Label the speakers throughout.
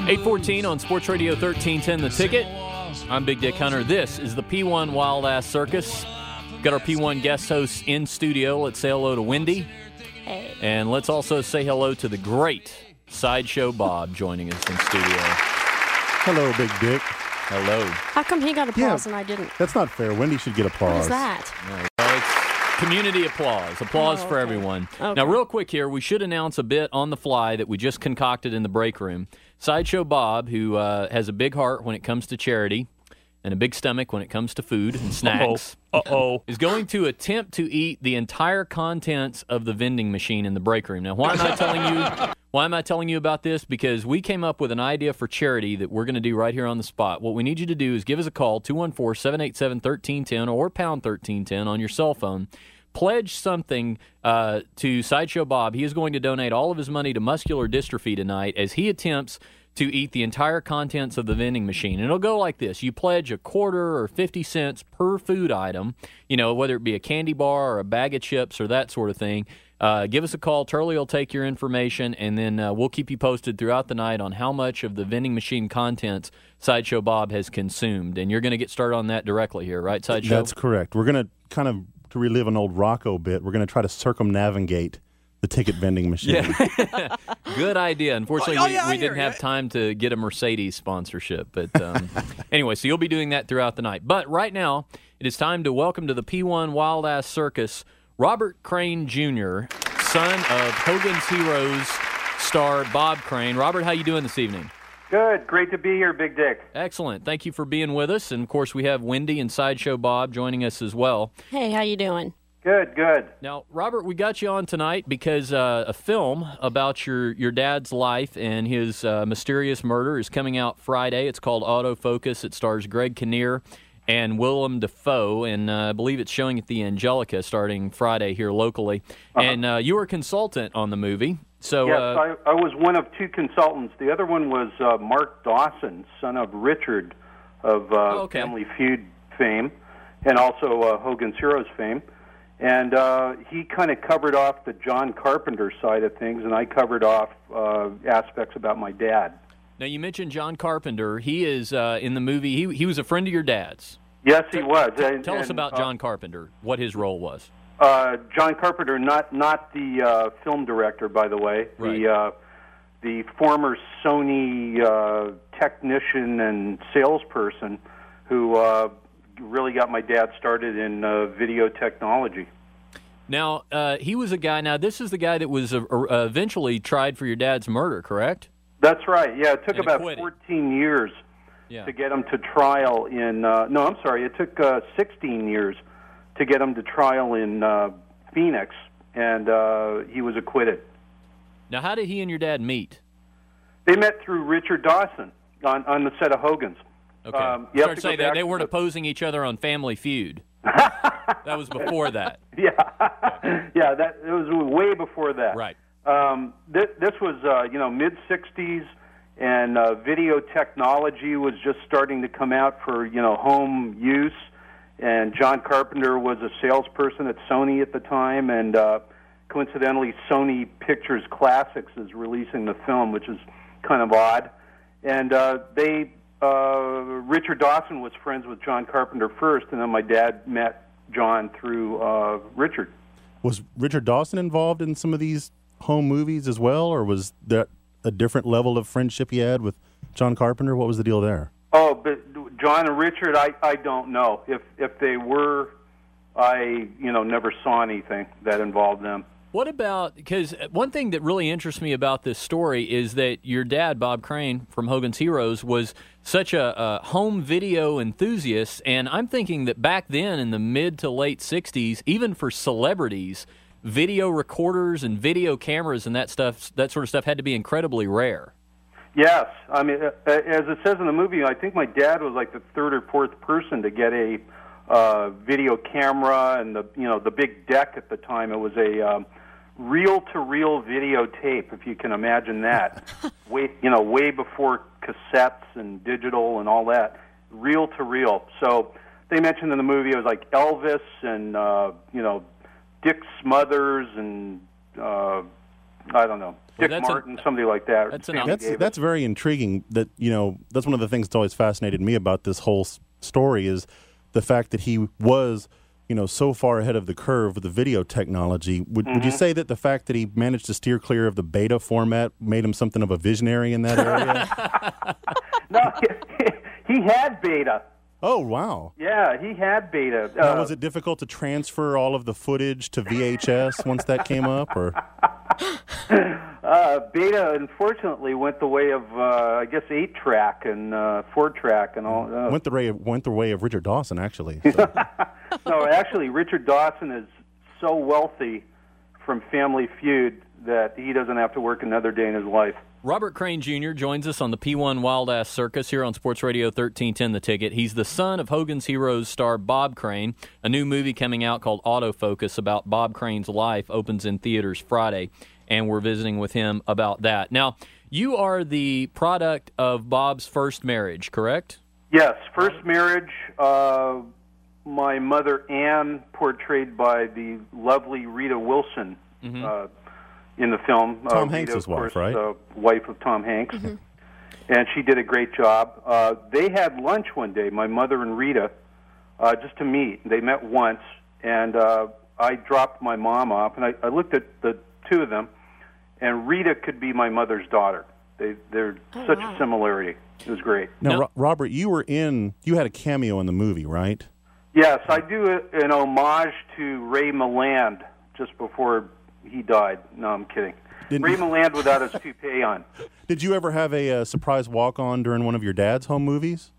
Speaker 1: 8:14 on Sports Radio 1310 The Ticket. I'm Big Dick Hunter. This is the P1 Wild Ass Circus. Got our P1 guest hosts in studio. Let's say hello to Wendy.
Speaker 2: Hey.
Speaker 1: And let's also say hello to the great Sideshow Bob joining us in studio.
Speaker 3: Hello, Big Dick.
Speaker 1: Hello.
Speaker 2: How come he got applause and I didn't?
Speaker 3: That's not fair. Wendy should get applause.
Speaker 2: What is that?
Speaker 1: Well, it's community applause. Applause for everyone.
Speaker 2: Okay.
Speaker 1: Now, real quick here, we should announce a bit on the fly that we just concocted in the break room. Sideshow Bob, who has a big heart when it comes to charity and a big stomach when it comes to food and snacks, is going to attempt to eat the entire contents of the vending machine in the break room. Now, why am I telling you? Why am I telling you about this? Because we came up with an idea for charity that we're going to do right here on the spot. What we need you to do is give us a call, 214-787-1310 or pound 1310 on your cell phone. Pledge something to Sideshow Bob. He is going to donate all of his money to muscular dystrophy tonight as he attempts to eat the entire contents of the vending machine. And it'll go like this. You pledge a quarter or 50 cents per food item, you know, whether it be a candy bar or a bag of chips or that sort of thing. Give us a call. Turley will take your information, and then we'll keep you posted throughout the night on how much of the vending machine contents Sideshow Bob has consumed. And you're going to get started on that directly here, right, Sideshow?
Speaker 3: That's correct. We're going to kind of, to relive an old Rocco bit, we're going to try to circumnavigate the ticket vending machine.
Speaker 1: Yeah. Good idea. Unfortunately, we didn't have time to get a Mercedes sponsorship. But anyway, so you'll be doing that throughout the night. But right now, it is time to welcome to the P1 Wild Ass Circus Robert Crane Jr., son of Hogan's Heroes star Bob Crane. Robert, how you doing this evening?
Speaker 4: Good. Great to be here, Big Dick.
Speaker 1: Excellent. Thank you for being with us. And, of course, we have Wendy and Sideshow Bob joining us as well.
Speaker 2: Hey, how you doing?
Speaker 4: Good, good.
Speaker 1: Now, Robert, we got you on tonight because a film about your dad's life and his mysterious murder is coming out Friday. It's called Autofocus. It stars Greg Kinnear and Willem Dafoe, and I believe it's showing at the Angelica starting Friday here locally. And you were a consultant on the movie. So,
Speaker 4: yes, I was one of two consultants. The other one was Mark Dawson, son of Richard of Family Feud fame, and also Hogan's Heroes fame. And he kind of covered off the John Carpenter side of things, and I covered off aspects about my dad.
Speaker 1: Now, you mentioned John Carpenter. He is in the movie. He was a friend of your dad's.
Speaker 4: Yes, he was.
Speaker 1: Tell us about John Carpenter, what his role was.
Speaker 4: John Carpenter, not the film director, by the way.
Speaker 1: Right.
Speaker 4: The former Sony technician and salesperson who really got my dad started in video technology.
Speaker 1: Now, he was a guy. Now, this is the guy that was eventually tried for your dad's murder, correct?
Speaker 4: That's right. Yeah, it took
Speaker 1: And
Speaker 4: about
Speaker 1: acquitted.
Speaker 4: 14 years to get him to trial in. No, I'm sorry. It took 16 years to get him to trial in Phoenix, and he was acquitted.
Speaker 1: Now, how did he and your dad meet?
Speaker 4: They met through Richard Dawson on the set of Hogan's.
Speaker 1: Okay.
Speaker 4: You
Speaker 1: Start saying they weren't opposing each other on Family Feud. That was before that.
Speaker 4: Yeah, yeah. It was way before that.
Speaker 1: Right.
Speaker 4: This was mid '60s, and video technology was just starting to come out for home use. And John Carpenter was a salesperson at Sony at the time, and coincidentally, Sony Pictures Classics is releasing the film, which is kind of odd. And Richard Dawson was friends with John Carpenter first, and then my dad met John through Richard.
Speaker 3: Was Richard Dawson involved in some of these home movies as well, or was that a different level of friendship he had with John Carpenter? What was the deal there?
Speaker 4: Oh, but John and Richard, I don't know. If they were, I never saw anything that involved them.
Speaker 1: What about, because one thing that really interests me about this story is that your dad, Bob Crane from Hogan's Heroes, was such a home video enthusiast, and I'm thinking that back then in the mid to late 60s, even for celebrities, video recorders and video cameras and that sort of stuff had to be incredibly rare.
Speaker 4: Yes. I mean, as it says in the movie, I think my dad was like the third or fourth person to get a video camera and the big deck at the time. It was a reel-to-reel videotape, if you can imagine that. way before cassettes and digital and all that. Reel-to-reel. So they mentioned in the movie it was like Elvis and Dick Smothers and I don't know. Dick Martin, somebody like that.
Speaker 3: That's very intriguing. That's one of the things that's always fascinated me about this whole story is the fact that he was, so far ahead of the curve with the video technology. Would you say that the fact that he managed to steer clear of the beta format made him something of a visionary in that area?
Speaker 4: No, he had beta.
Speaker 3: Oh, wow.
Speaker 4: Yeah, he had beta.
Speaker 3: Now, was it difficult to transfer all of the footage to VHS once that came up, or?
Speaker 4: Beta, unfortunately, went the way of, 8-track and 4-track and all.
Speaker 3: Went the way of Richard Dawson, actually. So.
Speaker 4: No, actually, Richard Dawson is so wealthy from Family Feud that he doesn't have to work another day in his life.
Speaker 1: Robert Crane Jr. joins us on the P1 Wild Ass Circus here on Sports Radio 1310 The Ticket. He's the son of Hogan's Heroes star Bob Crane. A new movie coming out called Autofocus about Bob Crane's life opens in theaters Friday, and we're visiting with him about that. Now, you are the product of Bob's first marriage, correct?
Speaker 4: Yes, first marriage. My mother, Ann, portrayed by the lovely Rita Wilson, in the film.
Speaker 3: Tom Hanks' wife, right?
Speaker 4: Wife of Tom Hanks. Mm-hmm. And she did a great job. They had lunch one day, my mother and Rita, just to meet. They met once, and I dropped my mom off, and I looked at the two of them, and Rita could be my mother's daughter. They're such a similarity. It was great.
Speaker 3: Now, Robert, you had a cameo in the movie, right?
Speaker 4: Yes, I do an homage to Ray Milland just before he died. No, I'm kidding. Ray Milland without his toupee on.
Speaker 3: Did you ever have a surprise walk-on during one of your dad's home movies?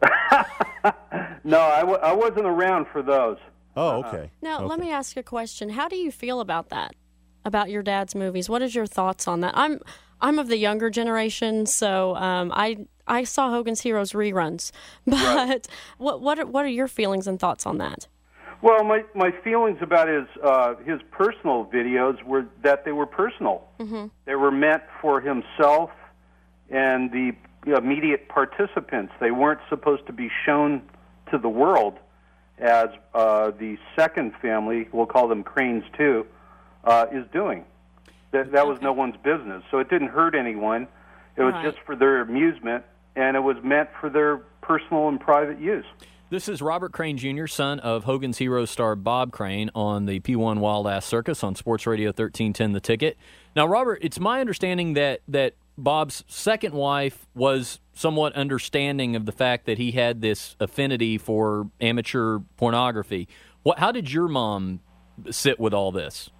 Speaker 4: No, I wasn't around for those.
Speaker 3: Oh, okay.
Speaker 2: Now, let me ask you a question. How do you feel about that, about your dad's movies? What is your thoughts on that? I'm of the younger generation, so I saw Hogan's Heroes reruns. But what are your feelings and thoughts on that?
Speaker 4: Well, my feelings about his personal videos were that they were personal. Mm-hmm. They were meant for himself and the immediate participants. They weren't supposed to be shown to the world as the second family, we'll call them Cranes too, is doing. That was no one's business. So it didn't hurt anyone. It was just for their amusement, and it was meant for their personal and private use.
Speaker 1: This is Robert Crane Jr., son of Hogan's Heroes star Bob Crane, on the P1 Wild Ass Circus on Sports Radio 1310 The Ticket. Now, Robert, it's my understanding that Bob's second wife was somewhat understanding of the fact that he had this affinity for amateur pornography. How did your mom sit with all this?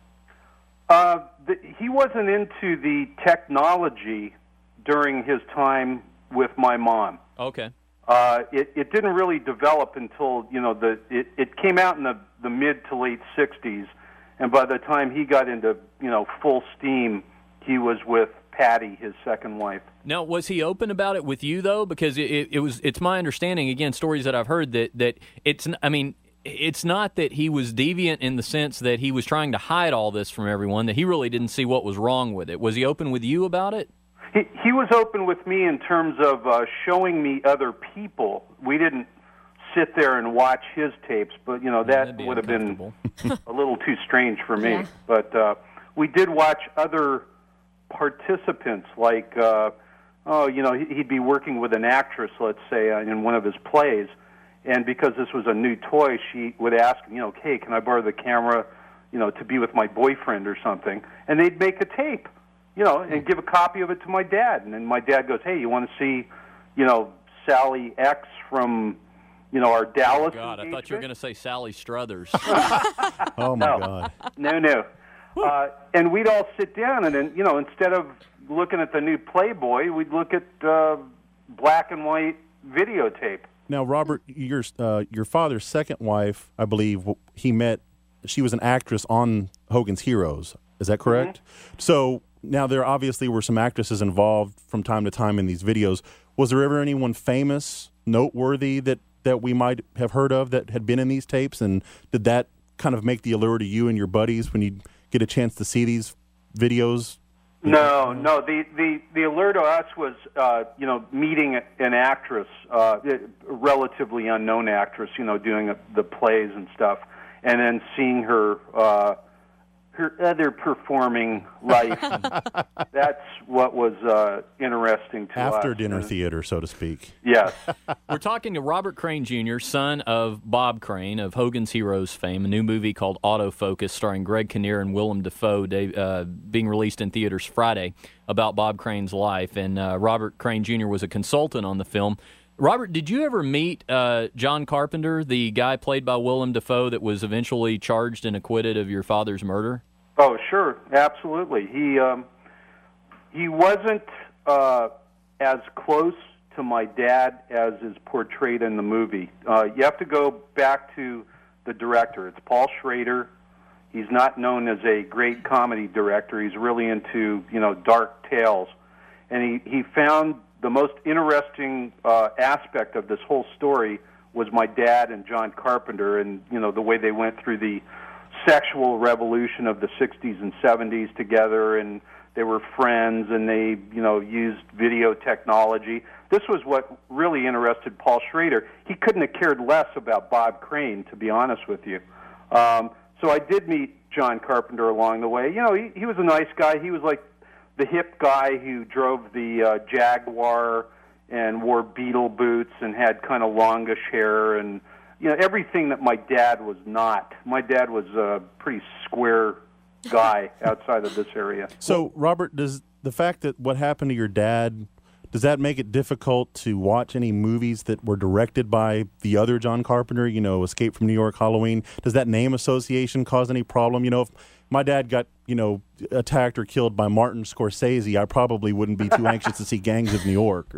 Speaker 4: He wasn't into the technology during his time with my mom.
Speaker 1: Okay.
Speaker 4: It didn't really develop until, it came out in the mid to late 60s, and by the time he got into, full steam, he was with Patty, his second wife.
Speaker 1: Now, was he open about it with you, though? Because it's my understanding, again, stories that I've heard, that it's not that he was deviant in the sense that he was trying to hide all this from everyone, that he really didn't see what was wrong with it. Was he open with you about it?
Speaker 4: He was open with me in terms of showing me other people. We didn't sit there and watch his tapes, but, that would have been a little too strange for me. Yeah. But we did watch other participants, like, he'd be working with an actress, let's say, in one of his plays, and because this was a new toy, she would ask him, hey, can I borrow the camera, to be with my boyfriend or something? And they'd make a tape. And give a copy of it to my dad. And then my dad goes, hey, you want to see, Sally X from, our Dallas
Speaker 1: God, I thought you were going to say Sally Struthers.
Speaker 3: Oh, my God.
Speaker 4: No. And we'd all sit down, and then, instead of looking at the new Playboy, we'd look at black and white videotape.
Speaker 3: Now, Robert, your father's second wife, I believe, she was an actress on Hogan's Heroes. Is that correct? Mm-hmm. So now there obviously were some actresses involved from time to time in these videos. Was there ever anyone famous, noteworthy that we might have heard of that had been in these tapes? And did that kind of make the allure to you and your buddies when you get a chance to see these videos?
Speaker 4: No. The allure to us was, meeting an actress, a relatively unknown actress, doing the plays and stuff, and then seeing her her other performing life. That's what was interesting to us.
Speaker 3: After dinner theater, so to speak.
Speaker 4: Yes.
Speaker 1: We're talking to Robert Crane Jr., son of Bob Crane of Hogan's Heroes fame, a new movie called Autofocus starring Greg Kinnear and Willem Dafoe being released in theaters Friday about Bob Crane's life. And Robert Crane Jr. was a consultant on the film. Robert, did you ever meet John Carpenter, the guy played by Willem Dafoe that was eventually charged and acquitted of your father's murder?
Speaker 4: Oh, sure, absolutely. He wasn't as close to my dad as is portrayed in the movie. You have to go back to the director. It's Paul Schrader. He's not known as a great comedy director. He's really into, dark tales. And he found the most interesting aspect of this whole story was my dad and John Carpenter and, the way they went through the sexual revolution of the 60s and 70s together, and they were friends, and they, used video technology. This was what really interested Paul Schrader. He couldn't have cared less about Bob Crane, to be honest with you. So I did meet John Carpenter along the way. He was a nice guy. He was like the hip guy who drove the Jaguar and wore Beetle boots and had kind of longish hair and, everything that my dad was not. My dad was a pretty square guy outside of this area.
Speaker 3: So, Robert, does the fact that what happened to your dad, does that make it difficult to watch any movies that were directed by the other John Carpenter, Escape from New York, Halloween? Does that name association cause any problem? If my dad got, attacked or killed by Martin Scorsese, I probably wouldn't be too anxious to see Gangs of New York.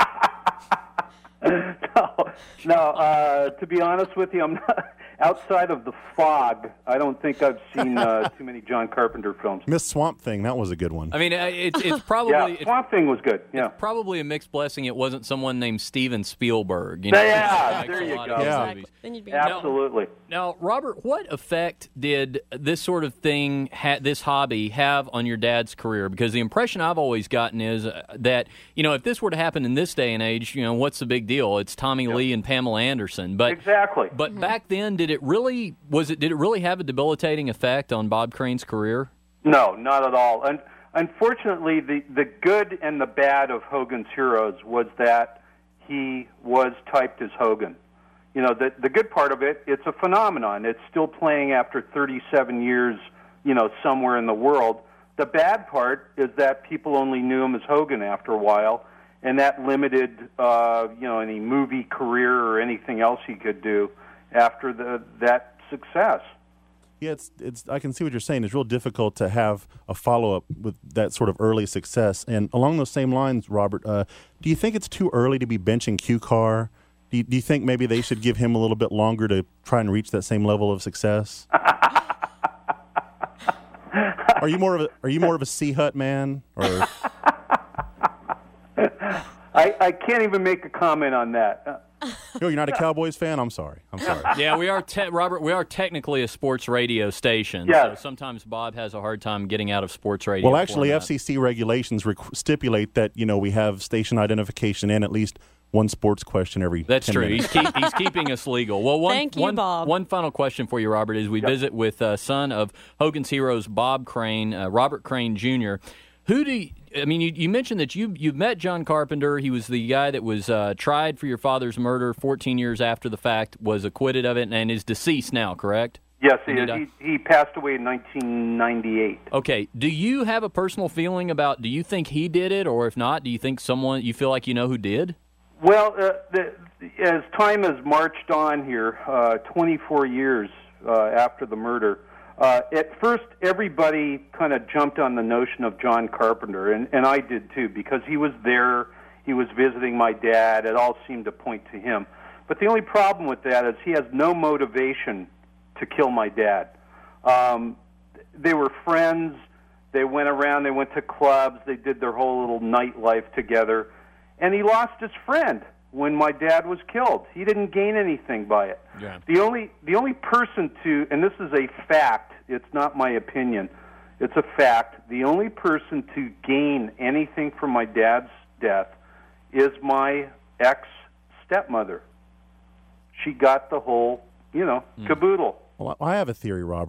Speaker 4: No, to be honest with you, I'm not, outside of The Fog, I don't think I've seen too many John Carpenter films.
Speaker 3: Miss Swamp Thing, that was a good one.
Speaker 1: I mean, it's probably...
Speaker 4: Yeah, Swamp Thing was good, yeah.
Speaker 1: It's probably a mixed blessing it wasn't someone named Steven Spielberg.
Speaker 4: Yeah, there you go.
Speaker 3: Yeah.
Speaker 2: Then you'd be
Speaker 4: Absolutely.
Speaker 1: Now, Robert, what effect did this sort of thing, this hobby, have on your dad's career? Because the impression I've always gotten is that, if this were to happen in this day and age, what's the big deal? It's Tommy Lee and Pamela Anderson. But
Speaker 4: exactly.
Speaker 1: But back then, did it really have a debilitating effect on Bob Crane's career?
Speaker 4: No, not at all. And unfortunately, the good and the bad of Hogan's Heroes was that he was typed as Hogan. The good part of it, it's a phenomenon. It's still playing after 37 years, somewhere in the world. The bad part is that people only knew him as Hogan after a while, and that limited, any movie career or anything else he could do after that success.
Speaker 3: Yeah, it's. I can see what you're saying. It's real difficult to have a follow-up with that sort of early success. And along those same lines, Robert, do you think it's too early to be benching Q-Car? Do you think maybe they should give him a little bit longer to try and reach that same level of success? Are you more of a C-Hut man, or?
Speaker 4: I can't even make a comment on that.
Speaker 3: You're not a Cowboys fan? I'm sorry.
Speaker 1: Yeah, we are, Robert. We are technically a sports radio station.
Speaker 4: Yeah.
Speaker 1: So sometimes Bob has a hard time getting out of sports radio.
Speaker 3: Well, actually,
Speaker 1: format.
Speaker 3: FCC regulations stipulate that we have station identification and at least one sports question every.
Speaker 1: That's
Speaker 3: 10
Speaker 1: true.
Speaker 3: minutes.
Speaker 1: He's keeping us legal. Well,
Speaker 2: Thank you, Bob.
Speaker 1: One final question for you, Robert, is we visit with son of Hogan's Heroes, Bob Crane, Robert Crane Jr. You mentioned that you've met John Carpenter. He was the guy that was tried for your father's murder 14 years after the fact, was acquitted of it, and is deceased now, correct?
Speaker 4: Yes, he passed away in 1998.
Speaker 1: Okay. Do you have a personal feeling about, do you think he did it, or if not, do you think you feel like you know who did?
Speaker 4: Well, as time has marched on here, 24 years after the murder, at first everybody kind of jumped on the notion of John Carpenter, and I did too, because he was there, he was visiting my dad, it all seemed to point to him. But the only problem with that is he has no motivation to kill my dad. They were friends, they went around, they went to clubs, they did their whole little nightlife together. And he lost his friend when my dad was killed. He didn't gain anything by it.
Speaker 1: Yeah.
Speaker 4: The only person to, and this is a fact, it's not my opinion, it's a fact, the only person to gain anything from my dad's death is my ex-stepmother. She got the whole, caboodle.
Speaker 3: Well, I have a theory, Robert. I've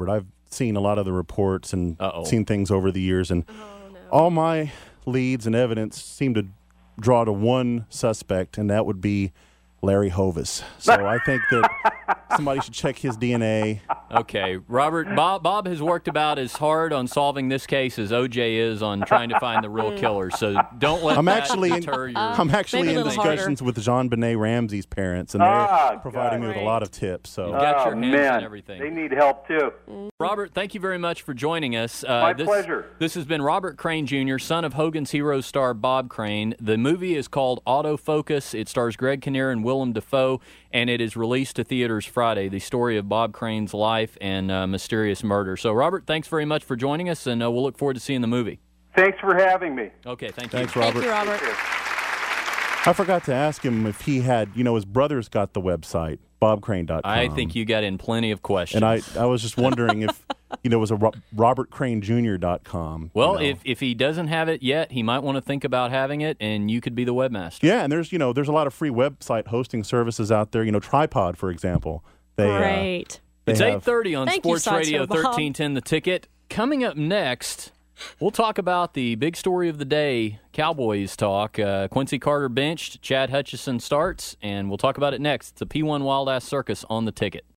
Speaker 3: seen a lot of the reports and
Speaker 1: Uh-oh.
Speaker 3: seen things over the years, and all my leads and evidence seem to draw to one suspect, and that would be Larry Hovis. So I think that somebody should check his DNA.
Speaker 1: Okay, Robert. Bob has worked about as hard on solving this case as OJ is on trying to find the real killer. So don't let
Speaker 3: I'm
Speaker 1: that
Speaker 3: actually
Speaker 1: deter your.
Speaker 3: I'm actually
Speaker 2: maybe a
Speaker 3: in
Speaker 2: little
Speaker 3: discussions with Jean Benet Ramsey's parents, and they're providing me with a lot of tips. So
Speaker 1: You've got your hands
Speaker 4: man,
Speaker 1: on everything.
Speaker 4: they need help too.
Speaker 1: Robert, thank you very much for joining us.
Speaker 4: My pleasure.
Speaker 1: This has been Robert Crane Jr., son of Hogan's Heroes star Bob Crane. The movie is called Autofocus. It stars Greg Kinnear and Willem Dafoe, and it is released to theaters Friday. The story of Bob Crane's life and mysterious murder. So, Robert, thanks very much for joining us, and we'll look forward to seeing the movie.
Speaker 4: Thanks for having me.
Speaker 1: Okay, thank you.
Speaker 3: thanks, Robert.
Speaker 2: Thank you, Robert.
Speaker 3: I forgot to ask him if he had, his brother's got the website, bobcrane.com.
Speaker 1: I think you got in plenty of questions.
Speaker 3: And I was just wondering if, it was a robertcranejr.com.
Speaker 1: Well, if he doesn't have it yet, he might want to think about having it, and you could be the webmaster.
Speaker 3: Yeah, and there's a lot of free website hosting services out there. Tripod, for example.
Speaker 2: Great.
Speaker 1: It's
Speaker 3: have-
Speaker 1: 8:30 on
Speaker 2: Thank you,
Speaker 1: Sports Radio
Speaker 2: Sideshow Bob.
Speaker 1: 1310 The Ticket. Coming up next, we'll talk about the big story of the day, Cowboys talk. Quincy Carter benched, Chad Hutchison starts, and we'll talk about it next. It's the P1 Wild Ass Circus on The Ticket.